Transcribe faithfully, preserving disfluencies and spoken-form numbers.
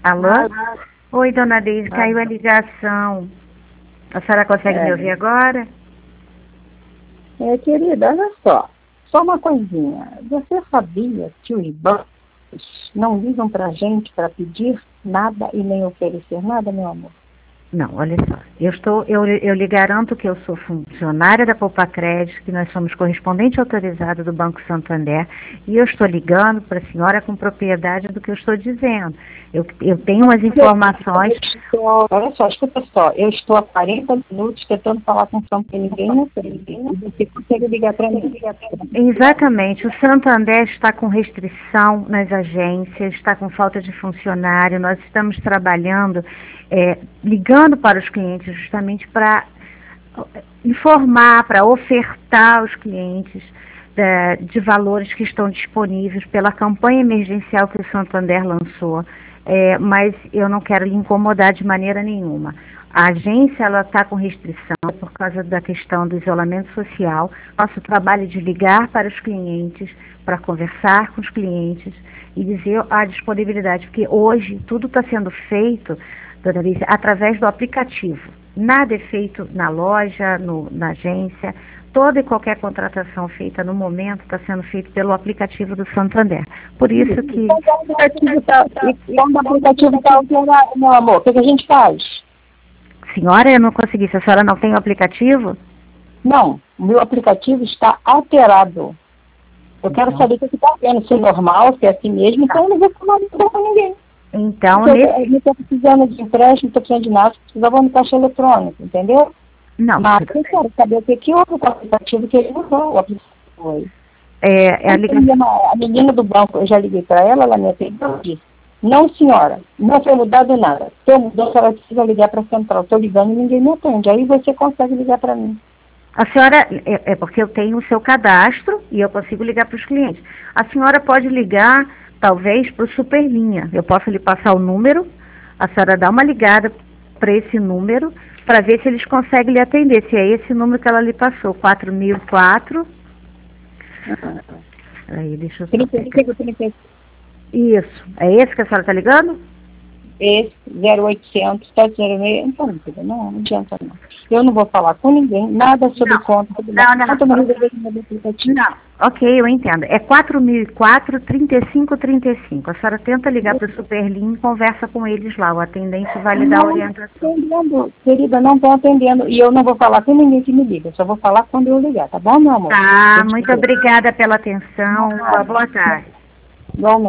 Alô? Oi, dona Deise, caiu a ligação. A senhora consegue É. me ouvir agora? É, querida, olha só. Só uma coisinha. Você sabia que os bancos não ligam pra gente para pedir nada e nem oferecer nada, meu amor? Não, olha só. Eu, estou, eu, eu lhe garanto que eu sou funcionária da Poupa Crédito, que nós somos correspondente autorizado do Banco Santander, e eu estou ligando para a senhora com propriedade do que eu estou dizendo. Eu, eu tenho umas informações... Estou, olha só, escuta só. Eu estou há quarenta minutos tentando falar com o Santander, ninguém não tem. E você consegue ligar para mim? Exatamente. O Santander está com restrição nas agências, está com falta de funcionário. Nós estamos trabalhando, é, ligando para os clientes justamente para informar, para ofertar aos clientes é, de valores que estão disponíveis pela campanha emergencial que o Santander lançou. É, mas eu não quero lhe incomodar de maneira nenhuma. A agência ela está com restrição por causa da questão do isolamento social. Nosso trabalho é de ligar para os clientes, para conversar com os clientes e dizer a disponibilidade, porque hoje tudo está sendo feito, dona Alice, através do aplicativo. Nada é feito na loja, no, na agência. Toda e qualquer contratação feita no momento está sendo feita pelo aplicativo do Santander. Por isso que... Quando o aplicativo está alterado, meu amor, o que, que a gente faz? Senhora, eu não consegui. Se a senhora não tem o aplicativo? Não, o meu aplicativo está alterado. Eu quero Então. saber o que está vendo, se é normal, se é assim mesmo, então eu não vou falar isso com ninguém. Então, Porque nesse... eu não estou precisando de empréstimo, não estou precisando de nada, precisava no caixa eletrônico, entendeu? Não, Mas tudo eu bem. quero saber o que, que houve com o aplicativo que ele usou, o aplicativo foi. É, é a ligação... A menina do banco, eu já liguei para ela, ela me atendeu e disse, não senhora, não foi mudado nada. Se eu mudou, a senhora precisa ligar para a central. Estou ligando e ninguém me atende. Aí você consegue ligar para mim. A senhora, é, é porque eu tenho o seu cadastro e eu consigo ligar para os clientes. A senhora pode ligar, talvez, para o Superlinha. Eu posso lhe passar o número, a senhora dá uma ligada para esse número, para ver se eles conseguem lhe atender. Se é esse número que ela lhe passou, quatro mil e quatro. Aí, deixa eu só trinta e pegar. cinco, trinta e cinco. Isso. É esse que a senhora está ligando? Esse, zero oitocentos, sete zero seis, não, não, não, não adianta não. Eu não vou falar com ninguém, nada sobre Não. conta. Sobre Não, não, conta, não. mas eu vou resolver o aplicativo. Não. Ok, eu entendo. É quatro mil e quatro, trinta e cinco, trinta e cinco. A senhora tenta ligar para o Superlinha e conversa com eles lá. O atendente vai lhe dar a Não orientação. atendendo, querida, não estou atendendo. E eu não vou falar com ninguém que me liga, eu só vou falar quando eu ligar, tá bom, meu amor? Tá, muito obrigada pela atenção. Boa tarde. Igualmente.